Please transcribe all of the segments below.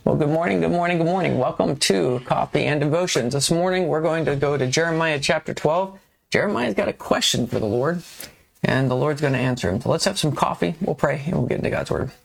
Well, good morning, good morning, good morning. Welcome to Coffee and Devotions. This morning, we're going to go to Jeremiah chapter 12. Jeremiah's got a question for the Lord, and the Lord's going to answer him. So let's have some coffee, we'll pray, and we'll get into God's Word.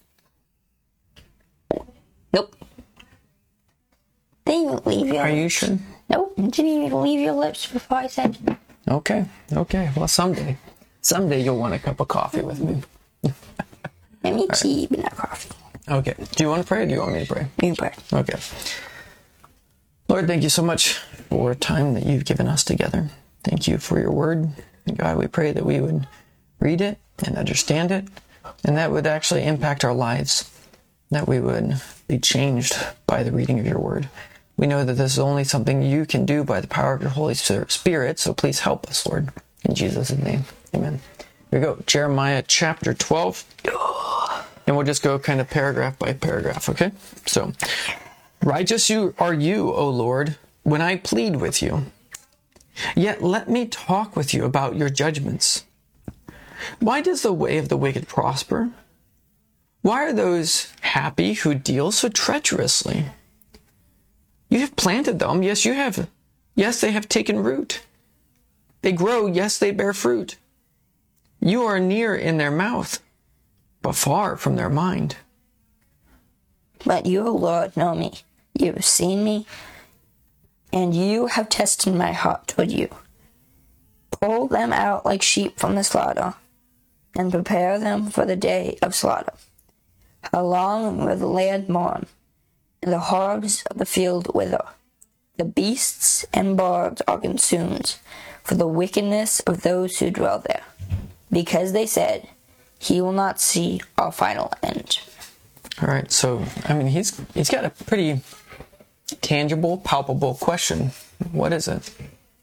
Nope. Didn't even leave your Are you sure? Nope. Didn't even leave your lips before I said. Okay. Well, someday you'll want a cup of coffee with me. I need tea, but not coffee. Okay. Do you want to pray or do you want me to pray? You pray. Okay. Lord, thank you so much for time that you've given us together. Thank you for your word. And God, we pray that we would read it and understand it, and that would actually impact our lives, that we would be changed by the reading of your word. We know that this is only something you can do by the power of your Holy Spirit, so please help us, Lord. In Jesus' name, amen. Here we go. Jeremiah chapter 12. And we'll just go kind of paragraph by paragraph, okay? So, righteous are you, O Lord, when I plead with you. Yet let me talk with you about your judgments. Why does the way of the wicked prosper? Why are those happy who deal so treacherously? You have planted them, yes, you have. Yes, they have taken root. They grow, yes, they bear fruit. You are near in their mouth, but far from their mind. But you, O Lord, know me. You have seen me, and you have tested my heart toward you. Pull them out like sheep from the slaughter, and prepare them for the day of slaughter. How long will the land mourn, and the hogs of the field wither? The beasts and birds are consumed for the wickedness of those who dwell there, because they said, he will not see our final end. All right, so, he's got a pretty tangible, palpable question. What is it?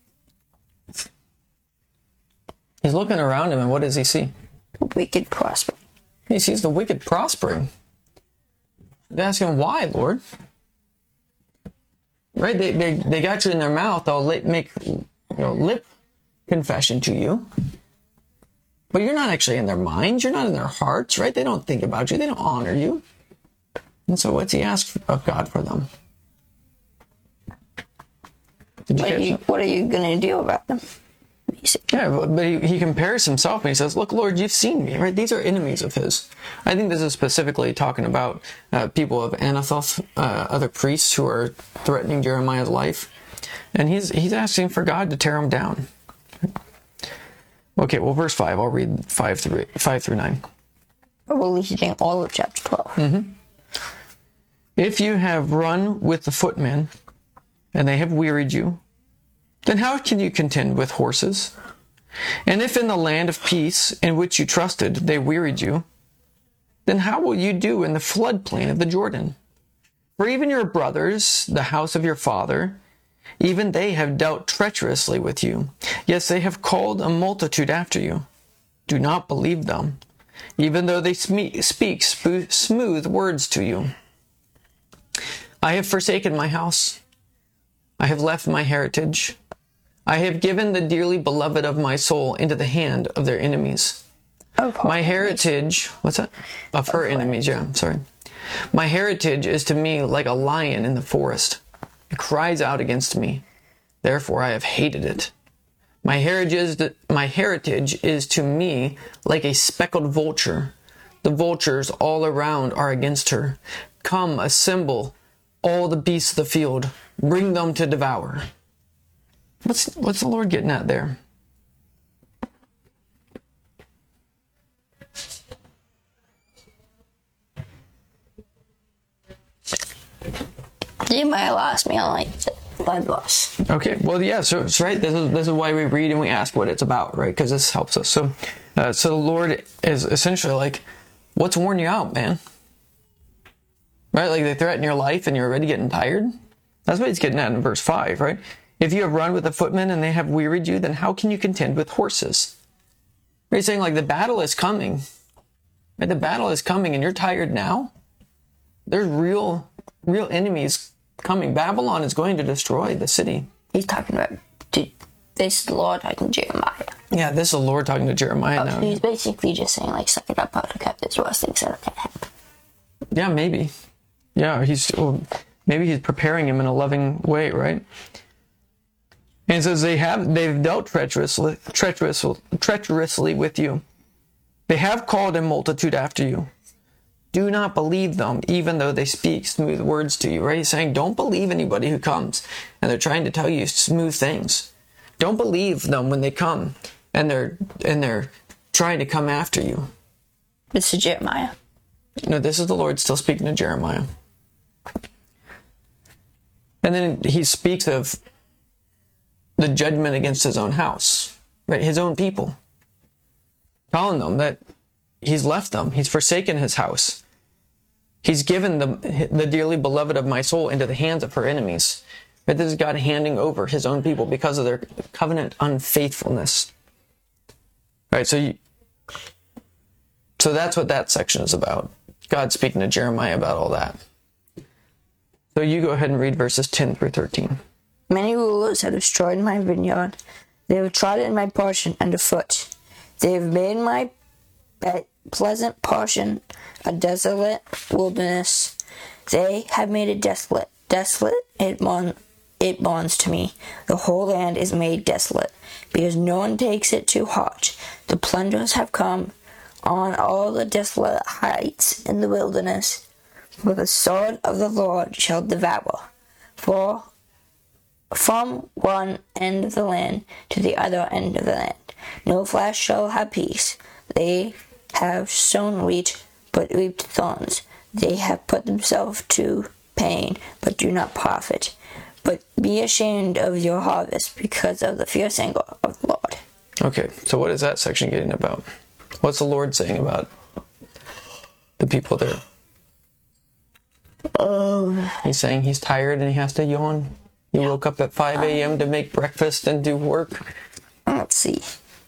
He's looking around him, and what does he see? Wicked prospering. He sees the wicked prospering. He's asking, why, Lord? Right? They got you in their mouth. They'll make lip confession to you. But you're not actually in their minds. You're not in their hearts, right? They don't think about you. They don't honor you. And so what's he ask of God for them? What are you going to do about them? Yeah, but he compares himself and he says, look, Lord, you've seen me, right? These are enemies of his. I think this is specifically talking about people of Anathoth, other priests who are threatening Jeremiah's life. And he's asking for God to tear them down. Okay, well, verse 5, I'll read 5 through 9. We're reading all of chapter 12. Mm-hmm. If you have run with the footmen, and they have wearied you, then how can you contend with horses? And if in the land of peace in which you trusted they wearied you, then how will you do in the floodplain of the Jordan? For even your brothers, the house of your father, even they have dealt treacherously with you. Yes, they have called a multitude after you. Do not believe them, even though they speak smooth words to you. I have forsaken my house. I have left my heritage. I have given the dearly beloved of my soul into the hand of their enemies. My heritage, what's that? Of her enemies, yeah, sorry. My heritage is to me like a lion in the forest. It cries out against me. Therefore I have hated it. My heritage is to me like a speckled vulture. The vultures all around are against her. Come, assemble all the beasts of the field. Bring them to devour. What's the Lord getting at there? You might have lost me on like the blood loss. Okay, well, yeah, so it's right. This is why we read and we ask what it's about, right? Because this helps us. So the Lord is essentially like, what's worn you out, man? Right? Like they threaten your life and you're already getting tired. That's what he's getting at in verse 5, right? If you have run with the footmen and they have wearied you, then how can you contend with horses? He's saying like the battle is coming. Right? The battle is coming and you're tired now. There's real enemies coming. Babylon is going to destroy the city. He's talking about this is the Lord talking to Jeremiah. Yeah, this is the Lord talking to Jeremiah now. So he's basically just saying, like, suck it up, Buttercup. There's worse things that can happen. Yeah, maybe. Yeah, maybe he's preparing him in a loving way, right? And it says they've dealt treacherously with you. They have called a multitude after you. Do not believe them, even though they speak smooth words to you, right? He's saying, don't believe anybody who comes and they're trying to tell you smooth things. Don't believe them when they come and they're trying to come after you. This is Jeremiah. No, this is the Lord still speaking to Jeremiah. And then he speaks of the judgment against his own house, right? His own people. Telling them that he's left them. He's forsaken his house. He's given the dearly beloved of my soul into the hands of her enemies. Right? This is God handing over his own people because of their covenant unfaithfulness. Right? So that's what that section is about. God speaking to Jeremiah about all that. So you go ahead and read verses 10 through 13. Many rulers have destroyed my vineyard. They have trodden my portion underfoot. They have made my pleasant portion a desolate wilderness. They have made it desolate. Desolate it bonds to me. The whole land is made desolate, because no one takes it to heart. The plunderers have come on all the desolate heights in the wilderness, for the sword of the Lord shall devour. For from one end of the land to the other end of the land, no flesh shall have peace. They have sown wheat, but reaped thorns. They have put themselves to pain, but do not profit. But be ashamed of your harvest because of the fierce anger of the Lord. Okay, so what is that section getting about? What's the Lord saying about the people there? He's saying he's tired and he has to yawn. He woke up at 5 a.m. to make breakfast and do work. Let's see.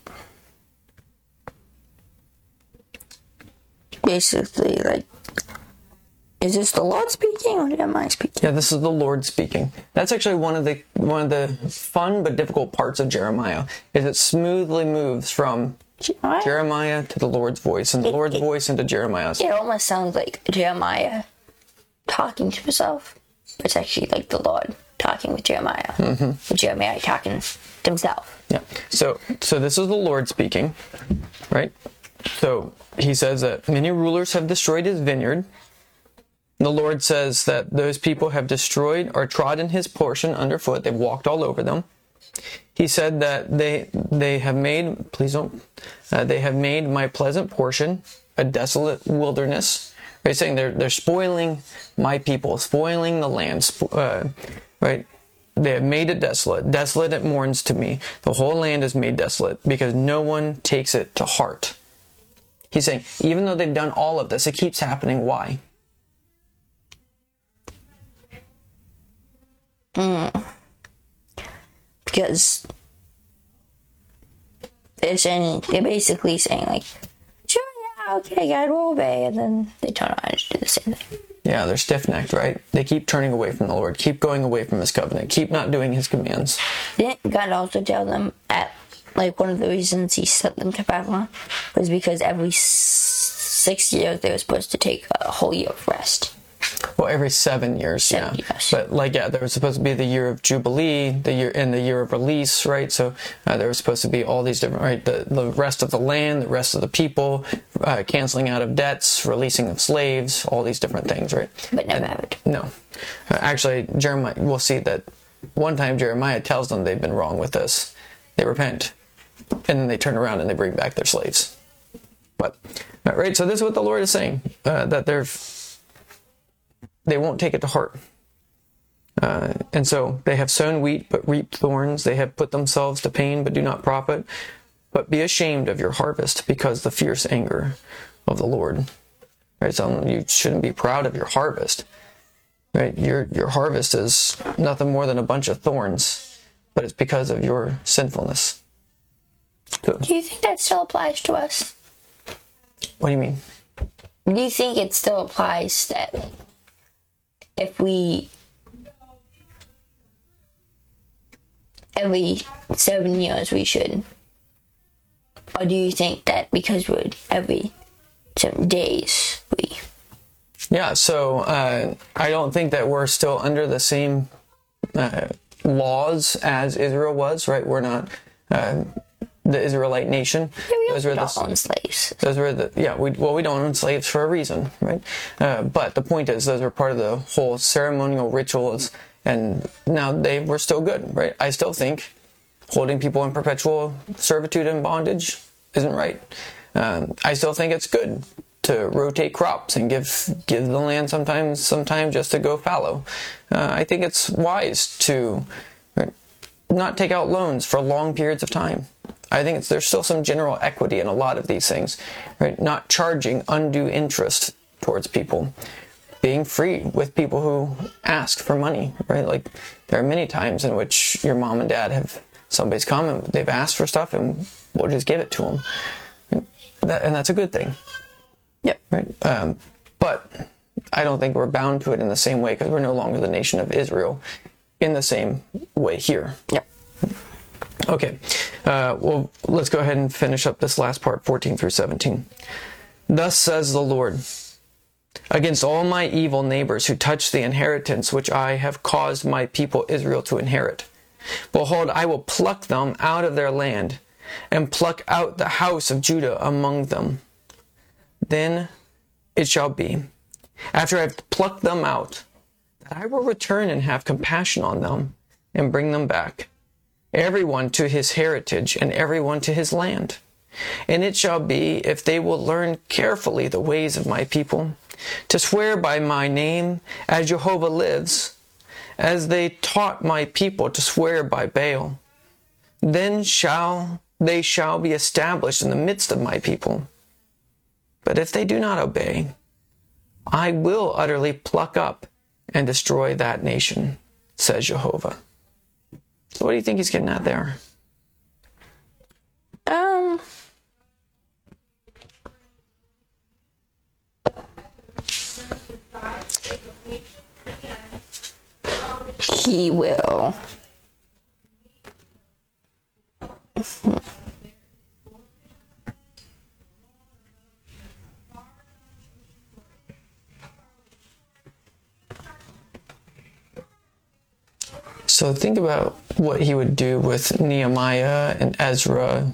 Basically, like, is this the Lord speaking or am I speaking? Yeah, this is the Lord speaking. That's actually one of the fun but difficult parts of Jeremiah, is it smoothly moves from Jeremiah to the Lord's voice, and the Lord's voice into Jeremiah's. It almost sounds like Jeremiah talking to himself, but it's actually like the Lord talking with Jeremiah. With Jeremiah talking to himself. Yeah. So this is the Lord speaking, right? So he says that many rulers have destroyed his vineyard. The Lord says that those people have destroyed or trodden his portion underfoot. They've walked all over them. He said that they have made, they have made my pleasant portion a desolate wilderness. Right, saying they're spoiling my people, spoiling the land, right? They have made it desolate. Desolate it mourns to me. The whole land is made desolate because no one takes it to heart. He's saying, even though they've done all of this, it keeps happening. Why? Because they're basically saying, like, sure, yeah, okay, God will obey, and then they turn around and do the same thing. Yeah, they're stiff-necked, right? They keep turning away from the Lord, keep going away from his covenant, keep not doing his commands. Didn't God also tell them one of the reasons he sent them to Babylon was because every 6 years they were supposed to take a whole year of rest. Well, every 7 years, 7 years. But there was supposed to be the year of Jubilee, the year of release, right? So there was supposed to be all these different, right? The rest of the land, the rest of the people, canceling out of debts, releasing of slaves, all these different things, right? But never happened. No. Actually, Jeremiah, we'll see that one time Jeremiah tells them they've been wrong with this. They repent, and then they turn around and they bring back their slaves. But, right, so this is what the Lord is saying, that they won't take it to heart. And so they have sown wheat, but reaped thorns. They have put themselves to pain, but do not profit. But be ashamed of your harvest, because the fierce anger of the Lord. Right? So you shouldn't be proud of your harvest. Right? Your harvest is nothing more than a bunch of thorns, but it's because of your sinfulness. So, Do you think that still applies to us? what do you mean? Do you think it still applies that if we every 7 years we should, or do you think that because we're every 7 days we Yeah, so I don't think that we're still under the same laws as Israel was, right? We're not the Israelite nation. Yeah, we Those were don't own slaves. Those were we don't own slaves for a reason, right? But the point is, those are part of the whole ceremonial rituals, and now they were still good, right? I still think holding people in perpetual servitude and bondage isn't right. I still think it's good to rotate crops and give the land sometimes just to go fallow. I think it's wise to not take out loans for long periods of time. I think there's still some general equity in a lot of these things, right? Not charging undue interest towards people, being free with people who ask for money, right? Like there are many times in which your mom and dad somebody's come and they've asked for stuff and we'll just give it to them. And that's a good thing. Yep. Right. But I don't think we're bound to it in the same way because we're no longer the nation of Israel in the same way here. Yep. Okay. Well, let's go ahead and finish up this last part, 14 through 17. Thus says the Lord, against all my evil neighbors who touch the inheritance which I have caused my people Israel to inherit. Behold, I will pluck them out of their land and pluck out the house of Judah among them. Then it shall be, after I have plucked them out, that I will return and have compassion on them and bring them back, everyone to his heritage and everyone to his land. And it shall be, if they will learn carefully the ways of my people, to swear by my name as Jehovah lives, as they taught my people to swear by Baal, then they shall be established in the midst of my people. But if they do not obey, I will utterly pluck up and destroy that nation, says Jehovah. So what do you think he's getting at there? He will. So think about what he would do with Nehemiah and Ezra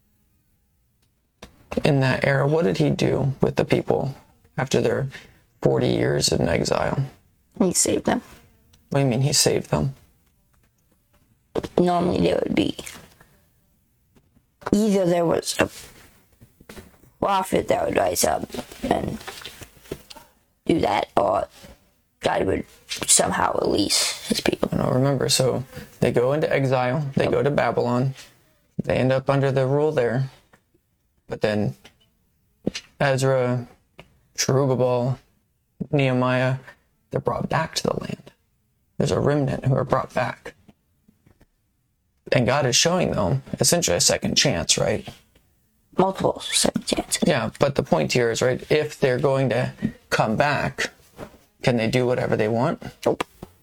in that era. What did he do with the people after their 40 years in exile? He saved them. What do you mean he saved them? Normally there would be either there was a prophet that would rise up and do that, or God would somehow release his people. I don't remember. So they go into exile. They go to Babylon. They end up under the rule there. But then Ezra, Zerubbabel, Nehemiah, they're brought back to the land. There's a remnant who are brought back. And God is showing them essentially a second chance, right? Multiple second chances. Yeah, but the point here is, right, if they're going to come back, can they do whatever they want? Nope.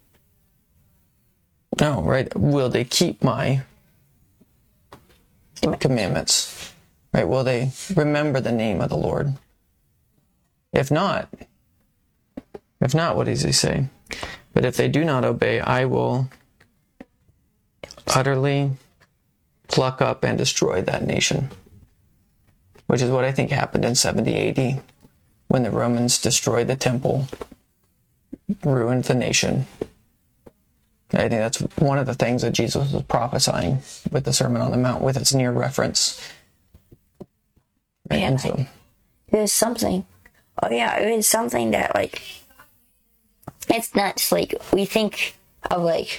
No, right? Will they keep my commandments? Right? Will they remember the name of the Lord? If not, what does he say? But if they do not obey, I will utterly pluck up and destroy that nation. Which is what I think happened in 70 AD when the Romans destroyed the temple, ruined the nation. I think that's one of the things that Jesus was prophesying with the Sermon on the Mount, with its near reference. Right? Yeah, And so, there's something. Oh yeah, it's something that like it's nuts. Like we think of like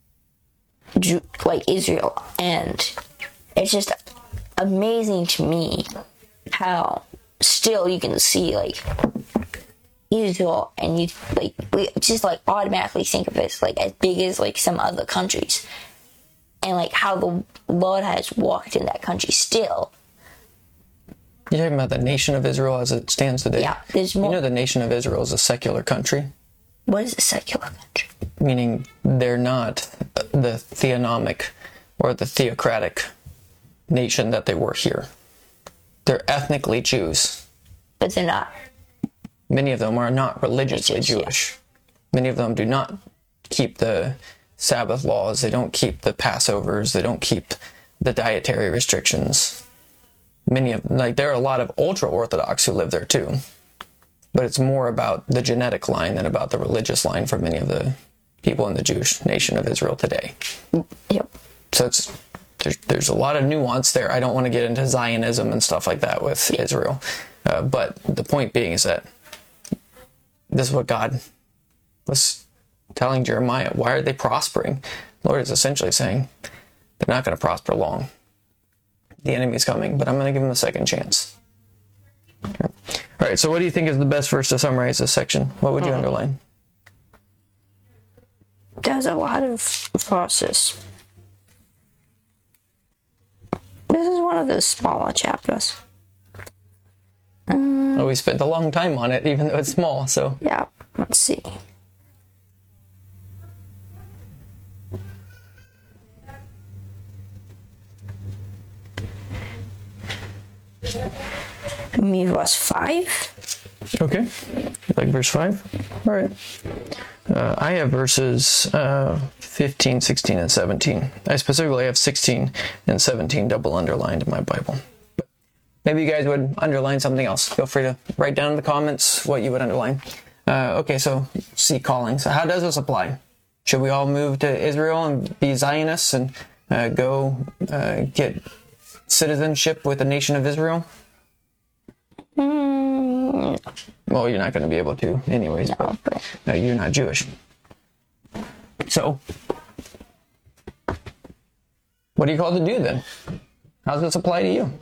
Israel, and it's just amazing to me how still you can see like Israel, and you like we just like automatically think of it like as big as like some other countries, and like how the Lord has walked in that country still. you're talking about the nation of Israel as it stands today? Yeah, there's more. You know the nation of Israel is a secular country, What is a secular country? meaning they're not the theonomic or the theocratic nation that they were here. They're ethnically Jews, But they're not. many of them are not religiously Jewish. Many of them do not keep the Sabbath laws. They don't keep the Passovers. They don't keep the dietary restrictions. Many of, there are a lot of ultra-Orthodox who live there too. But it's more about the genetic line than about the religious line for many of the people in the Jewish nation of Israel today. Yep. So there's a lot of nuance there. I don't want to get into Zionism and stuff like that with Israel. But the point being is that this is what God was telling Jeremiah. Why are they prospering? The Lord is essentially saying, they're not going to prosper long. The enemy's coming, but I'm going to give them a second chance. Okay. All right, so what do you think is the best verse to summarize this section? What would you underline? There's a lot of verses. This is one of the smaller chapters. We spent a long time on it, even though it's small, so. Yeah, let's see. Me verse 5. Okay. You like verse 5? All right. I have verses 15, 16, and 17. I specifically have 16 and 17 double underlined in my Bible. But maybe you guys would underline something else. Feel free to write down in the comments what you would underline. Okay, so see calling. So how does this apply? Should we all move to Israel and be Zionists and go get citizenship with the nation of Israel? Well, you're not going to be able to anyways, but you're not Jewish. So, what are you called to do then? How does this apply to you?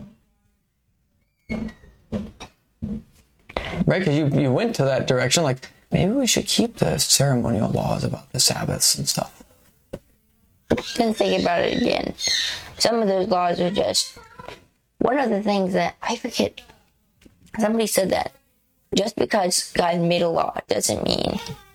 Right, because you went to that direction, like, maybe we should keep the ceremonial laws about the Sabbaths and stuff. Then think about it again. Some of those laws are just... One of the things that I forget... Somebody said that just because God made a law doesn't mean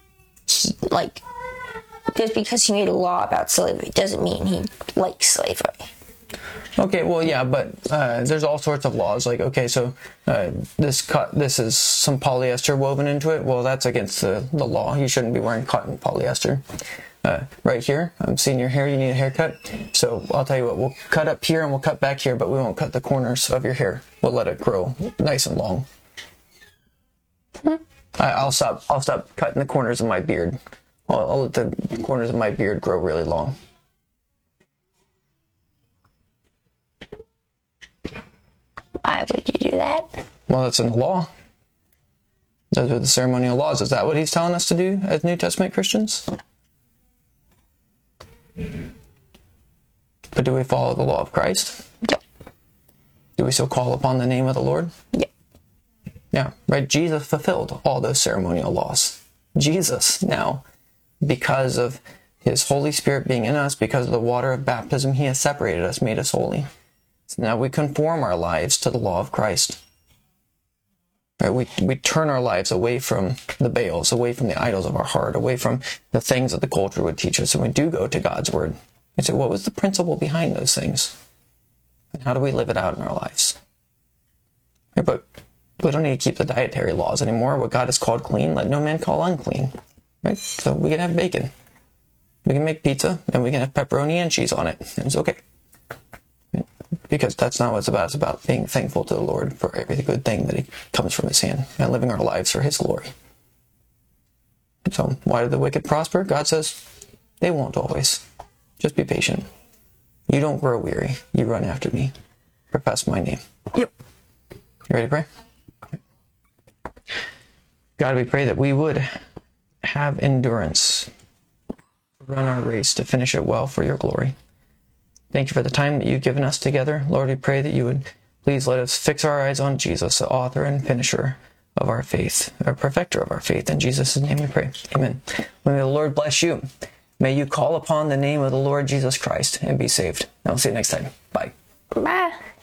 just because he made a law about slavery doesn't mean he likes slavery. Okay, well, yeah, but there's all sorts of laws. Like, okay, so this is some polyester woven into it. Well, that's against the law. You shouldn't be wearing cotton polyester. Right here, I'm seeing your hair. You need a haircut. So I'll tell you what, we'll cut up here and we'll cut back here, but we won't cut the corners of your hair. We'll let it grow nice and long. I'll stop cutting the corners of my beard. I'll let the corners of my beard grow really long. Why would you do that? Well, that's in the law. Those are the ceremonial laws. Is that what he's telling us to do as New Testament Christians? But do we follow the law of Christ? Yep. Do we still call upon the name of the Lord? Yep. Yeah, right? Jesus fulfilled all those ceremonial laws. Jesus now, because of his Holy Spirit being in us, because of the water of baptism, he has separated us, made us holy. So now we conform our lives to the law of Christ. Right? We turn our lives away from the Baals, away from the idols of our heart, away from the things that the culture would teach us, and we do go to God's word. And say, what was the principle behind those things? And how do we live it out in our lives? Right? But we don't need to keep the dietary laws anymore. What God has called clean, let no man call unclean. Right? So we can have bacon. We can make pizza, and we can have pepperoni and cheese on it. And it's okay. Because that's not what it's about. It's about being thankful to the Lord for every good thing that he comes from his hand and living our lives for his glory. So why do the wicked prosper? God says they won't always. Just be patient. You don't grow weary. You run after me. Profess my name. Yep. You ready to pray? God, we pray that we would have endurance, run our race to finish it well for your glory. Thank you for the time that you've given us together. Lord, we pray that you would please let us fix our eyes on Jesus, the author and finisher of our faith, or perfecter of our faith. In Jesus' name we pray. Amen. May the Lord bless you. May you call upon the name of the Lord Jesus Christ and be saved. I'll see you next time. Bye. Bye.